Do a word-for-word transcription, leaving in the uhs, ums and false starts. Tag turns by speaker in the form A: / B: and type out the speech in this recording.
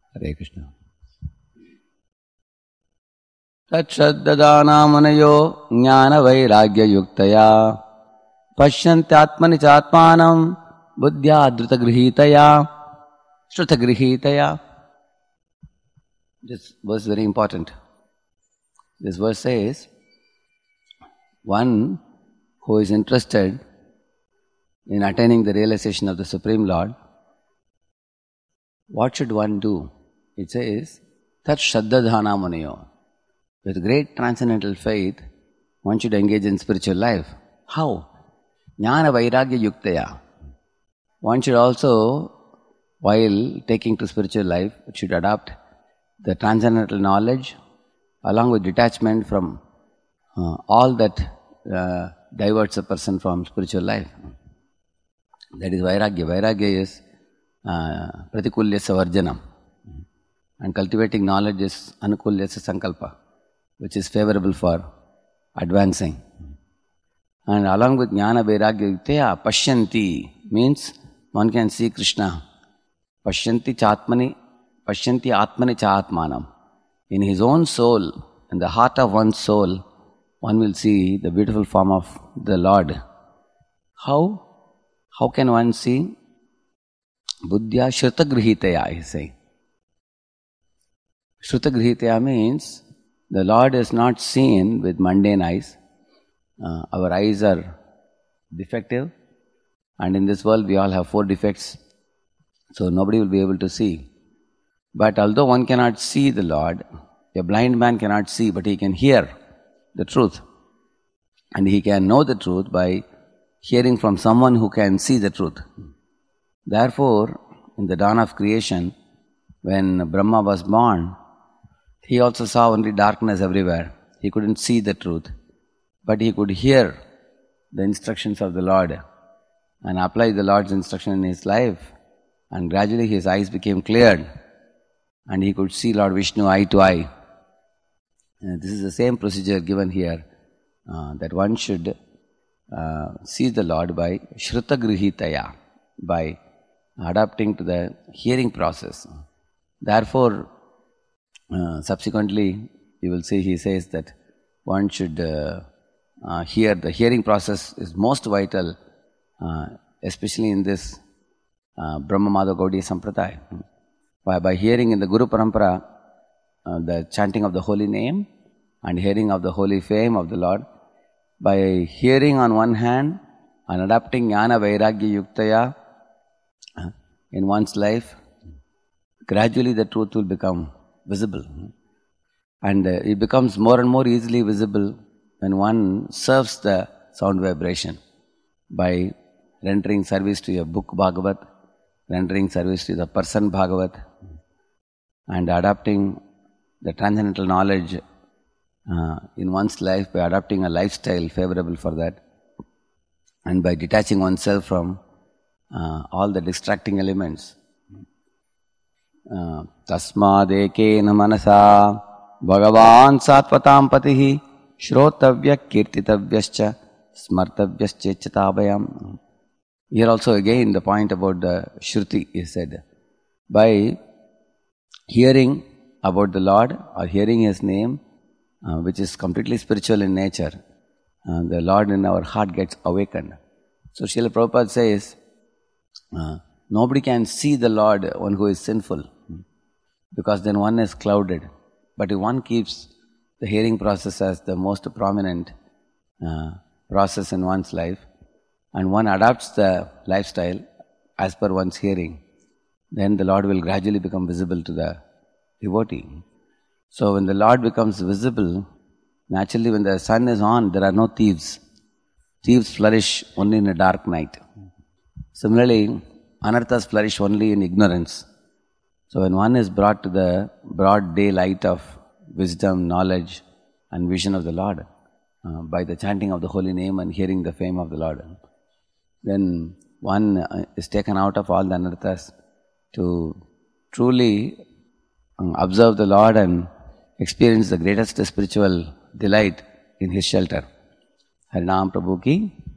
A: Hare Krishna. Tatshraddadhanamanayo jnana vairagya yuktaya pashyantyatmani chatmanam buddhya adhrita grihitaya shruta grihitaya. This verse is very important. This verse says, one who is interested in attaining the realization of the Supreme Lord, what should one do? It says, Tat Shraddadhana Munayo. With great transcendental faith, one should engage in spiritual life. How? Jnana Vairagya Yuktaya. One should also, while taking to spiritual life, should adopt the transcendental knowledge along with detachment from uh, all that uh, diverts a person from spiritual life. That is Vairagya. Vairagya is uh, Pratikulyasya Varjanam. And cultivating knowledge is Anukulyasya Sankalpa, which is favorable for advancing. And along with Jnana Vairagya Yuktaya, Pashyanti means one can see Krishna. Pashyanti Chatmani, Pashyanti Atmani Chatmanam. In his own soul, in the heart of one's soul, one will see the beautiful form of the Lord. How? How can one see? Buddhya Shruta Grihitaya, he say. Shruta Grihitaya means the Lord is not seen with mundane eyes. Uh, our eyes are defective, and in this world we all have four defects, so nobody will be able to see. But although one cannot see the Lord, a blind man cannot see, but he can hear the truth. And he can know the truth by hearing from someone who can see the truth. Therefore, in the dawn of creation, when Brahma was born, he also saw only darkness everywhere. He couldn't see the truth, but he could hear the instructions of the Lord and apply the Lord's instruction in his life. And gradually his eyes became cleared and he could see Lord Vishnu eye to eye. And this is the same procedure given here, uh, that one should uh, see the Lord by Shruta Grihitaya, by adapting to the hearing process. Therefore, uh, subsequently, you will see he says that one should uh, uh, hear. The hearing process is most vital, uh, especially in this uh, Brahma Madhava Gaudiya Sampradaya. By, by hearing in the Guru Parampara, uh, the chanting of the holy name and hearing of the holy fame of the Lord, by hearing on one hand and adapting Jnana Vairagya Yuktaya uh, in one's life, gradually the truth will become visible. And uh, it becomes more and more easily visible when one serves the sound vibration by rendering service to a book Bhagavat, rendering service to the person Bhagavat, and adapting the transcendental knowledge uh, in one's life by adopting a lifestyle favorable for that, and by detaching oneself from uh, all the distracting elements. Tasmadekena manasa Bhagavan Satvatam Patihi Shrotavya Kirtitavyascha Smartavyascha. Here also again the point about the Shruti is said. By hearing about the Lord or hearing His name, uh, which is completely spiritual in nature, uh, the Lord in our heart gets awakened. So Srila Prabhupada says, uh, nobody can see the Lord, one who is sinful, because then one is clouded. But if one keeps the hearing process as the most prominent uh, process in one's life, and one adapts the lifestyle as per one's hearing, then the Lord will gradually become visible to the devotee. So when the Lord becomes visible, naturally when the sun is on, there are no thieves. Thieves flourish only in a dark night. Similarly, anarthas flourish only in ignorance. So when one is brought to the broad daylight of wisdom, knowledge and vision of the Lord, uh, by the chanting of the holy name and hearing the fame of the Lord, then one uh, is taken out of all the anarthas to truly um, observe the Lord and experience the greatest spiritual delight in His shelter. Harinam Prabhu ki